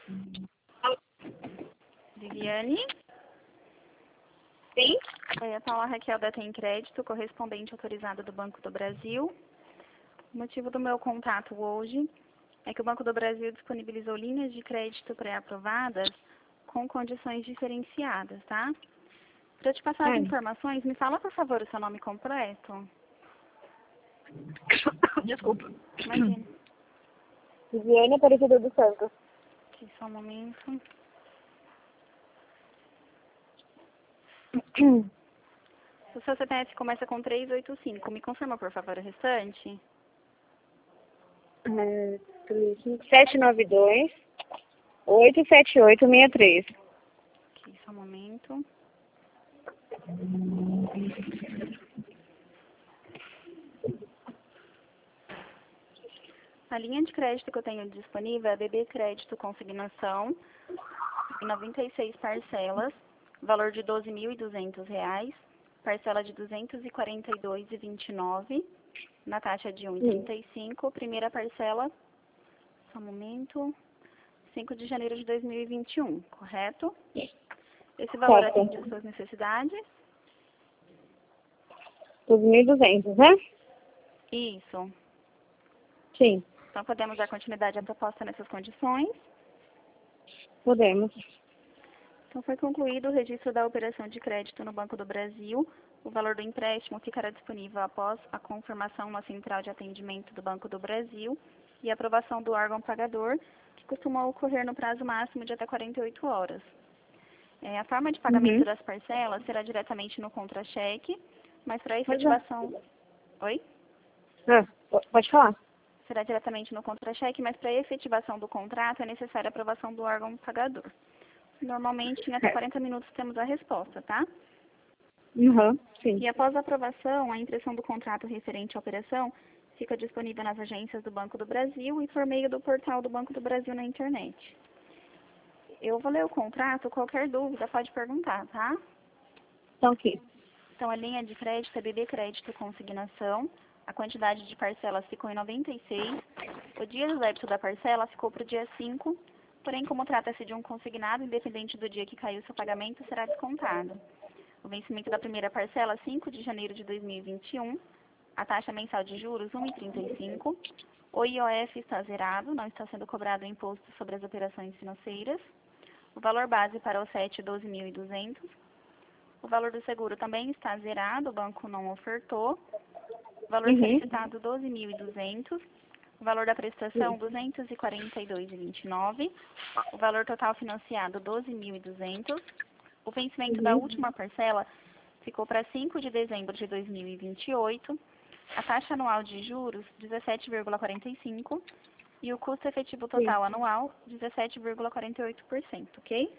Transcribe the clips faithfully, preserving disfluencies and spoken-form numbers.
Viviane? Sim? Oi, a Paula Raquel da Tem Crédito, correspondente autorizada do Banco do Brasil. O motivo do meu contato hoje é que o Banco do Brasil disponibilizou linhas de crédito pré-aprovadas com condições diferenciadas, tá? Para te passar as Hum. informações, me fala, por favor, o seu nome completo. Desculpa. Imagina. Viviane Aparecida dos Santos. Aqui, só um momento. O seu C P F começa com trezentos e oitenta e cinco. Me confirma, por favor, o restante? É, sete nove dois, oito sete oito seis três. Aqui, só um momento. A linha de crédito que eu tenho disponível é a B B Crédito Consignação, em noventa e seis parcelas, valor de doze mil e duzentos reais, parcela de duzentos e quarenta e dois reais e vinte e nove centavos, na taxa de um real e trinta e cinco, primeira parcela, só um momento, cinco de janeiro de dois mil e vinte e um, correto? Esse valor Certo. atende às suas necessidades? doze mil e duzentos, né? Isso. Sim, Então, podemos dar continuidade à proposta nessas condições. podemos. Então, foi concluído o registro da operação de crédito no Banco do Brasil. O valor do empréstimo ficará disponível após a confirmação na central de atendimento do Banco do Brasil e a aprovação do órgão pagador, que costuma ocorrer no prazo máximo de até quarenta e oito horas. É, a forma de pagamento Uhum. das parcelas será diretamente no contra-cheque, mas para Pois é. efetivação... Oi? Ah, po- pode falar. Será diretamente no contra-cheque, mas para efetivação do contrato é necessária a aprovação do órgão pagador. Normalmente, em até quarenta minutos temos a resposta, tá? Uhum. Sim. E após a aprovação, a impressão do contrato referente à operação fica disponível nas agências do Banco do Brasil e por meio do portal do Banco do Brasil na internet. Eu vou ler o contrato, qualquer dúvida pode perguntar, tá? Então, aqui. Então, a linha de crédito é B B Crédito Consignação. A quantidade de parcelas ficou em noventa e seis. O dia do débito da parcela ficou para o dia cinco. Porém, como trata-se de um consignado, independente do dia que caiu seu pagamento, será descontado. O vencimento da primeira parcela, cinco de janeiro de dois mil e vinte e um. A taxa mensal de juros, um real e trinta e cinco centavos. O I O F está zerado, não está sendo cobrado o imposto sobre as operações financeiras. O valor base para o S E T, doze mil e duzentos reais. O valor do seguro também está zerado, o banco não ofertou. O valor Uhum. solicitado, doze mil e duzentos reais. O valor da prestação, duzentos e quarenta e dois reais e vinte e nove centavos. O valor total financiado, doze mil e duzentos reais. O vencimento da Uhum. última parcela ficou para cinco de dezembro de dois mil e vinte e oito. A taxa anual de juros, dezessete vírgula quarenta e cinco por cento. E o custo efetivo total anual, dezessete vírgula quarenta e oito por cento, ok?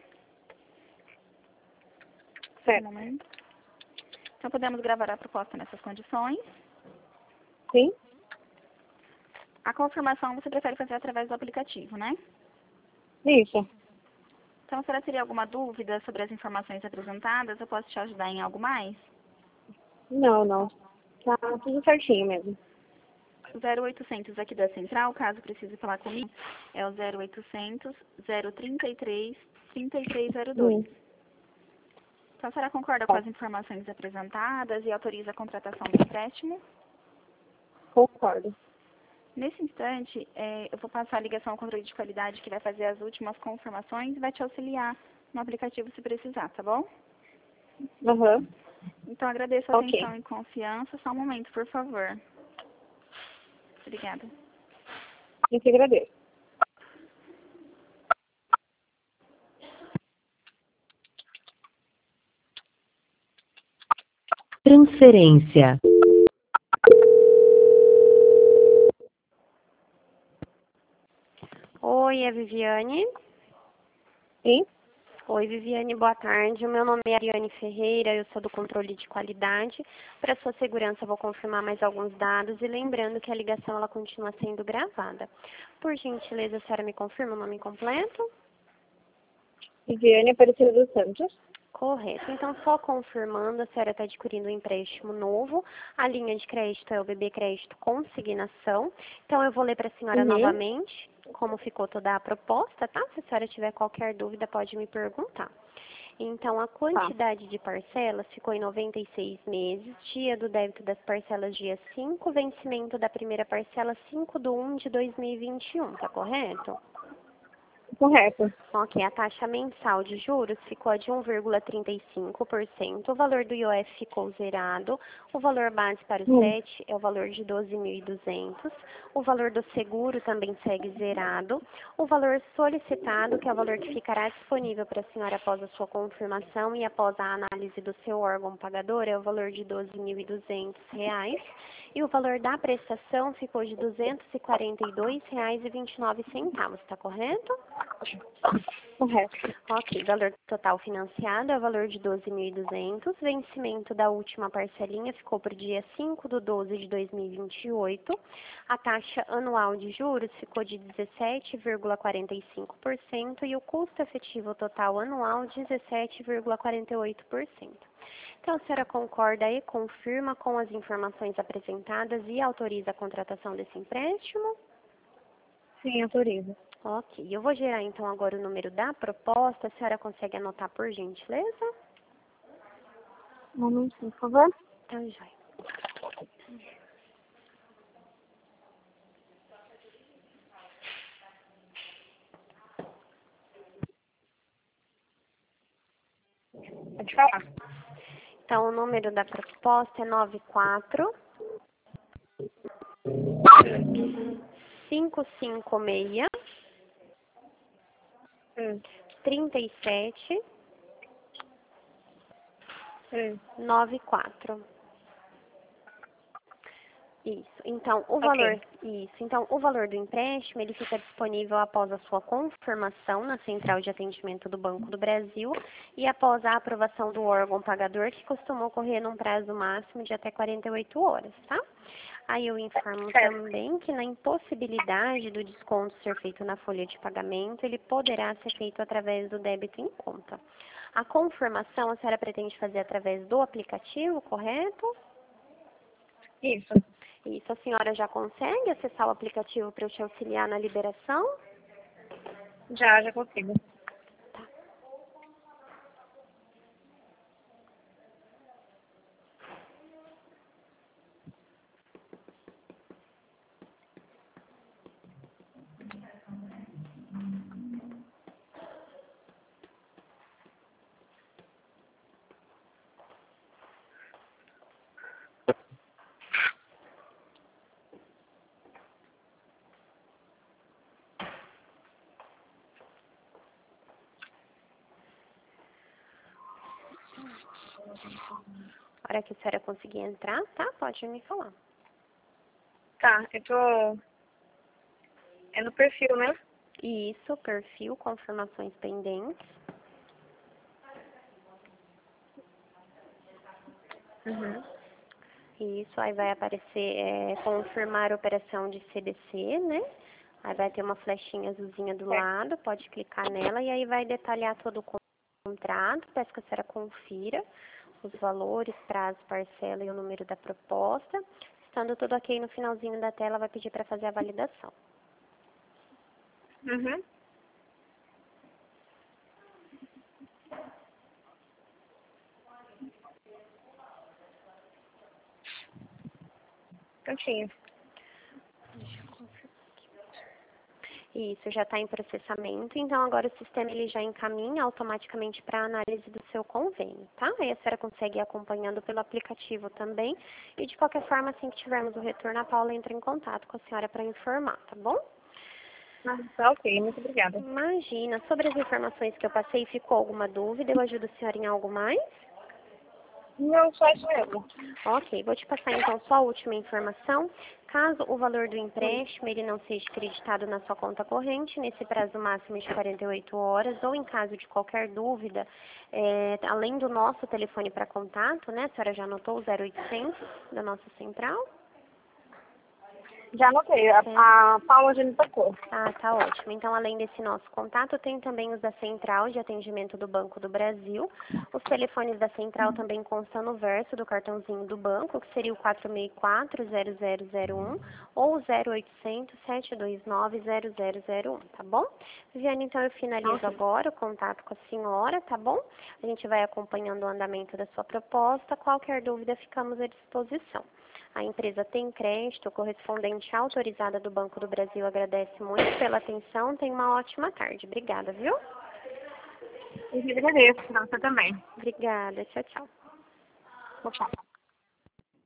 Um Certo. momento. Então, podemos gravar a proposta nessas condições. Sim? A confirmação você prefere fazer através do aplicativo, né? Isso. Então, se ela teria alguma dúvida sobre as informações apresentadas, eu posso te ajudar em algo mais? Não, não. Tá tudo certinho mesmo. O zero oitocentos aqui da central, caso precise falar comigo, é o zero oitocentos, zero trinta e três, trinta e três zero dois. Hum. Então, a senhora concorda com as informações apresentadas e autoriza a contratação do empréstimo? Concordo. Nesse instante, é, eu vou passar a ligação ao controle de qualidade que vai fazer as últimas confirmações e vai te auxiliar no aplicativo se precisar, tá bom? Aham. Então, agradeço a Ok. atenção e confiança. Só um momento, por favor. Obrigada. Eu que agradeço. Transferência. Oi, é Viviane. Sim? Oi, Viviane, boa tarde. O meu nome é Ariane Ferreira, eu sou do controle de qualidade. Para sua segurança, eu vou confirmar mais alguns dados e lembrando que a ligação ela continua sendo gravada. Por gentileza, a senhora me confirma o nome completo? Viviane Aparecida dos Santos. Correto. Então, só confirmando, a senhora está adquirindo um empréstimo novo. A linha de crédito é o B B Crédito Consignação. Então, eu vou ler para a senhora Uhum. novamente como ficou toda a proposta, tá? Se a senhora tiver qualquer dúvida, pode me perguntar. Então, a quantidade de parcelas ficou em noventa e seis meses, dia do débito das parcelas dia cinco, vencimento da primeira parcela cinco de um de dois mil e vinte e um, tá correto? Correto. Ok, a taxa mensal de juros ficou de um vírgula trinta e cinco por cento, o valor do I O F ficou zerado, o valor base para o Hum. S E T é o valor de doze mil e duzentos, o valor do seguro também segue zerado, o valor solicitado, que é o valor que ficará disponível para a senhora após a sua confirmação e após a análise do seu órgão pagador, é o valor de doze mil e duzentos reais, e o valor da prestação ficou de duzentos e quarenta e dois reais e vinte e nove centavos, está correto? Correto. Ok, valor total financiado é o valor de doze mil e duzentos, vencimento da última parcelinha ficou para o dia cinco de doze de dois mil e vinte e oito, a taxa anual de juros ficou de dezessete vírgula quarenta e cinco por cento e o custo efetivo total anual dezessete vírgula quarenta e oito por cento. Então, a senhora concorda e confirma com as informações apresentadas e autoriza a contratação desse empréstimo? Sim, autorizo. Ok, eu vou gerar então agora o número da proposta, a senhora consegue anotar por gentileza? Um momentinho, por favor. Tá, joia. Pode falar. Então, o número da proposta é nove quatro cinco cinco seis Hum. trinta e sete Hum. nove quatro. Isso. Então, o Ok. valor, isso. Então, o valor do empréstimo, ele fica disponível após a sua confirmação na Central de Atendimento do Banco do Brasil e após a aprovação do órgão pagador, que costuma ocorrer num prazo máximo de até quarenta e oito horas, tá? Aí eu informo Certo. também que na impossibilidade do desconto ser feito na folha de pagamento, ele poderá ser feito através do débito em conta. A confirmação a senhora pretende fazer através do aplicativo, correto? Isso. Isso, a senhora já consegue acessar o aplicativo para eu te auxiliar na liberação? Já, já consigo. A hora que a senhora conseguir entrar, tá? Pode me falar. Tá, eu tô... É no perfil, né? Isso, perfil, confirmações pendentes. Uhum. Isso, aí vai aparecer é, confirmar a operação de C D C, né? Aí vai ter uma flechinha azulzinha do Certo. lado, pode clicar nela e aí vai detalhar todo o contrato. Peço que a senhora confira os valores, prazo, parcela e o número da proposta. Estando tudo ok, no finalzinho da tela vai pedir para fazer a validação. Uhum. Prontinho. Isso, já está em processamento, então agora o sistema ele já encaminha automaticamente para a análise do seu convênio, tá? Aí a senhora consegue ir acompanhando pelo aplicativo também, e de qualquer forma, assim que tivermos o retorno, a Paula entra em contato com a senhora para informar, tá bom? Ah, tá ok, muito obrigada. Imagina, sobre as informações que eu passei, ficou alguma dúvida? Eu ajudo a senhora em algo mais? Não, só isso mesmo. Ok, vou te passar então só a última informação. Caso o valor do empréstimo ele não seja creditado na sua conta corrente, nesse prazo máximo de quarenta e oito horas, ou em caso de qualquer dúvida, é, além do nosso telefone para contato, né, a senhora já anotou o zero oitocentos da nossa central? Já anotei, a, a Paula já me tocou. Ah, tá ótimo. Então, além desse nosso contato, tem também os da Central de Atendimento do Banco do Brasil. Os telefones da Central também constam no verso do cartãozinho do banco, que seria o quatro seis quatro, zero zero zero um ou o zero oitocentos, sete dois nove, zero zero zero um, tá bom? Viviane, então eu finalizo Ok. agora o contato com a senhora, tá bom? A gente vai acompanhando o andamento da sua proposta. Qualquer dúvida, ficamos à disposição. A empresa Tem Crédito, correspondente autorizada do Banco do Brasil, agradece muito pela atenção. Tenha uma ótima tarde. Obrigada, viu? Eu que agradeço, pra você também. Obrigada. Tchau, tchau. Tchau, tchau.